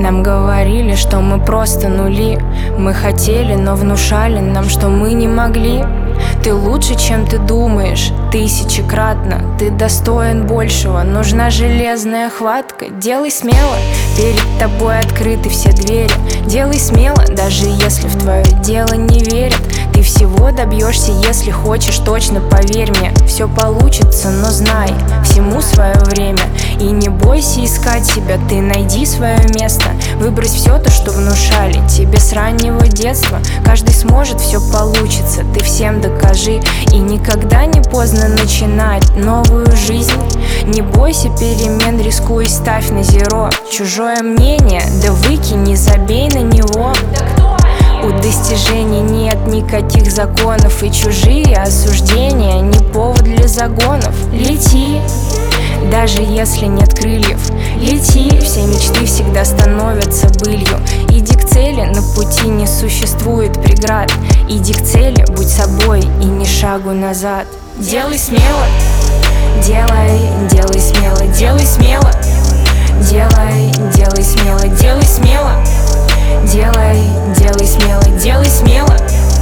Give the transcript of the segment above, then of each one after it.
Нам говорили, что мы просто нули. Мы хотели, но внушали нам, что мы не могли. Ты лучше, чем ты думаешь, тысячекратно. Ты достоин большего, нужна железная хватка. Делай смело, перед тобой открыты все двери. Делай смело, даже если в твое дело не верят. Ты всего добьешься, если хочешь, точно поверь мне. Все получится, но знай, всему свое время. И не бойся искать себя, ты найди свое место. Выбрось все то, что внушали тебе с раннего детства. Каждый сможет, все получится, ты всем докажи. И никогда не поздно начинать новую жизнь. Не бойся перемен, рискуй, ставь на зеро. Чужое мнение, да выкинь, не забей на него. У достижений нет никаких законов, и чужие осуждения не повод для загонов. Лети, даже если нет крыльев. Лети, все мечты всегда становятся былью. Иди к цели, на пути не существует преград. Иди к цели, будь собой и ни шагу назад. Делай смело, делай смело, делай смело. Делай смело, делай смело. Делай смело, делай смело.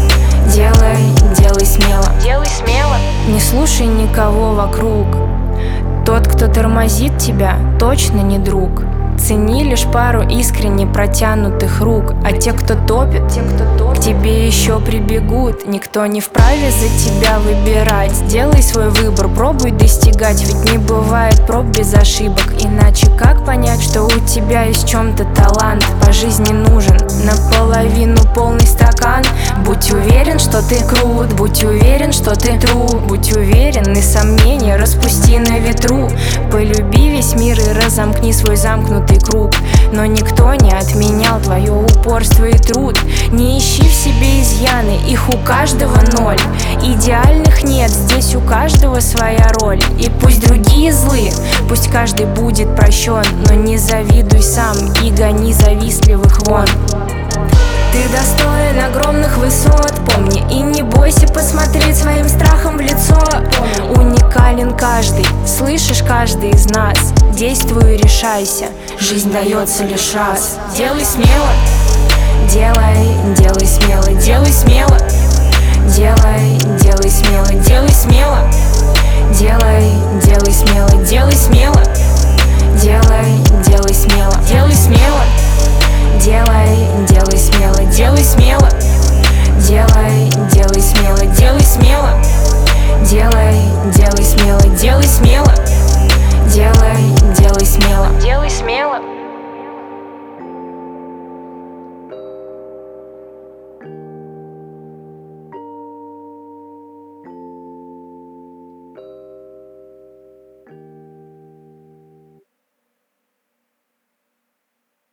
Делай смело, делай смело. Не слушай никого вокруг. Тот, кто тормозит тебя, точно не друг. Цени лишь пару искренне протянутых рук. А те, кто топит, к тебе еще прибегут. Никто не вправе за тебя выбирать. Делай свой выбор, пробуй достигать. Ведь не бывает проб без ошибок. Иначе как понять, что у тебя есть в чем-то талант? По жизни нужен наполовину полный стакан. Будь уверен, что ты крут, будь уверен, что ты true. Будь уверен, и сомнения распусти на ветру. Полюби весь мир и разомкни свой замкнутый круг. Но никто не отменял твое упорство и труд. Не ищи в себе изъяны, их у каждого ноль. Идеальных нет, здесь у каждого своя роль. И пусть другие злы, пусть каждый будет прощен, но не завидуй сам и гони завистливых вон. Ты достоин огромных высот, помни и не бойся посмотреть своим страхом в лицо. Уникален каждый, слышишь, каждый из нас. Действуй и решайся, жизнь дается лишь раз. Делай смело, делай смело, делай смело. Делай смело, делай смело. Делай смело, делай смело. Делай смело, делай смело.